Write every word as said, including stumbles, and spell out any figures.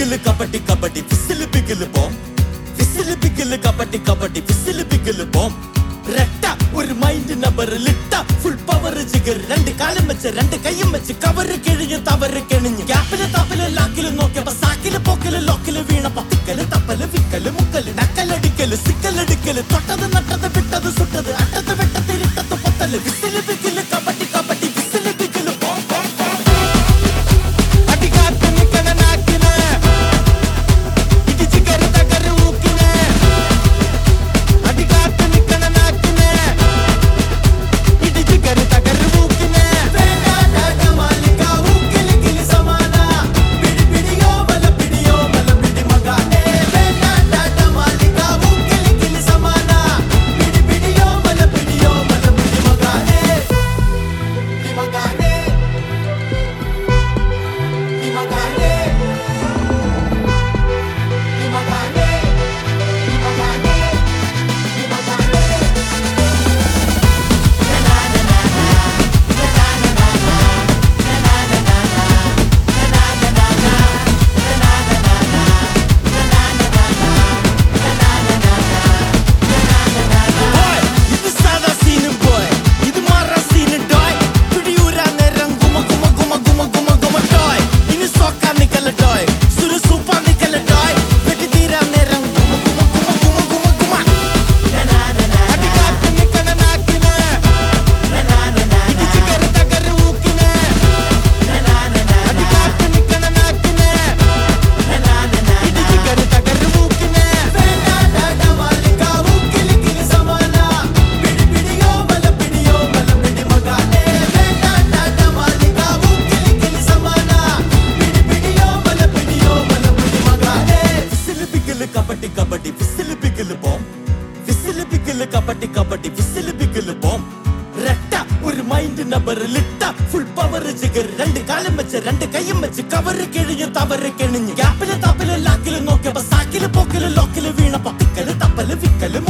biggle kabaddi kabaddi whistle biggle bomb whistle biggle kabaddi kabaddi whistle biggle bomb retta ഒരു mind number ലിട്ട full power ജിഗർ രണ്ട് കാലം വെച്ച് രണ്ട് കൈയും വെച്ച് കവർ കിഴിഞ്ഞ് തവറ് കിണിഞ്ഞ് ഗ്യാപ്പില് തപ്പില് ലാക്കില് നോക്കിയപ്പോ സാക്കില് പോക്കില് ലോക്കില് വീണ പത്തിക്കല് തപ്പല് വിക്കല് മുക്കല് നക്കലടിക്കല് സിക്കലടിക്കല് തൊട്ടത് നട്ടത് വിട്ടത് സുട്ടത് അട്ടത് വെട്ടത് ഇട്ടത് പൊത്തല് വിസില് ബിഗില് കബഡി കബഡി വിസില് ബിഗില് ബോം ബോം ബോം അടികാത്ത് നിക്കണ നാക്കിന് ഇടിച്ച് കരു തകര് ഊക്കിന് അടികാത്ത് നിക്കണ നാക്കിന് ഇടിച്ച് കരു തകര് ഊക്കിന് വേണ്ടാട മാലിക ഊക്കില് കിലി സമാന പിടി പിടിയോ മല പിടിയോ മല പിടി മകാനെ വേണ്ടാട മാലിക ഊക്കില് കിലി സമാന പിടി പിടിയോ മല പിടിയോ മല പിടി മകാനെ ടി മകാനെ ടി മകാനെ ടി മകാനെ ടി മകാനെ ടി മകാനെ Boy, ഇത് സാധാ സീന് boy, ഇത് മാറാ സീന് doy. പിടിയൂരാൻ നേരം ഗുമ ഗുമ ഗുമ ഗുമ ഗുമ ഗുമ doy. ഇനി സോക്കാൻ നിക്കല doy, സുരുസൂപ്പാൻ നിക്കല doy. വെട്ടിത്തീരാൻ നേരം ഗുമ ഗുമ ഗുമ ഗുമ ഗുമ ഗുമ. അടികാത്ത് നിക്കണ നാക്കിന്, ഇടിച്ച് കരു തകര് ഊക്കിന്. അടികാത്ത് നിക്കണ നാക്കിന്, ഇടിച്ച് കരു തകര് ഊക്കിന്. വേണ്ടാട മാലിക ഊക്കില് കിലി സമാന പിടി പിടിയോ മല പിടിയോ മല പിടി മകാനെ വേണ്ടാട മാലിക ഊക്കില് കിലി സമാന പിടി പിടിയോ മല പിടിയോ മല പിടി മകാനെ വിസില് ബിഗില് കബഡി കബഡി വിസില് ബിഗില് ബോം വിസില് ബിഗില് കബഡി കബഡി വിസില് ബിഗില് ബോം രട്ട ഒരു മൈൻഡ് നമ്പർ ലിട്ട ഫുൾ പവർ ജിഗർ രണ്ട് കാലം വെച്ച് രണ്ട് കൈയും വെച്ച് കവർ കിഴിഞ്ഞ് തവറ് കിണിഞ്ഞ് ഗ്യാപ്പില് തപ്പില് ലാക്കില് നോക്കിയപ്പോ സാക്കില് പോക്കില് ലോക്കില് വീണ പത്തിക്കല് തപ്പല് വിക്കല്